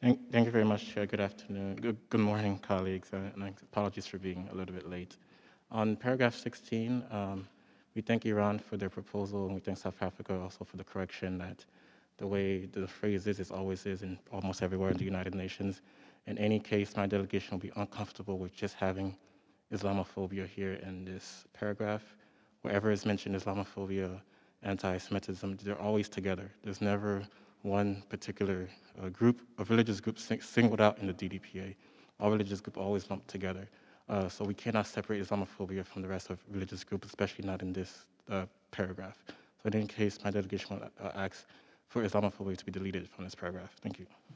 Thank you very much, Chair. Good afternoon. Good morning, colleagues, and apologies for being a little bit late. On paragraph 16, we thank Iran for their proposal, and we thank South Africa also for the correction that the way the phrase is always is in almost everywhere in the United Nations. In any case, my delegation will be uncomfortable with just having Islamophobia here in this paragraph. Wherever is mentioned Islamophobia, anti-Semitism, they're always together. There's never one particular group, a religious group singled out in the DDPA. All religious groups always lumped together. So we cannot separate Islamophobia from the rest of religious groups, especially not in this paragraph. So in any case, my delegation will ask for Islamophobia to be deleted from this paragraph. Thank you.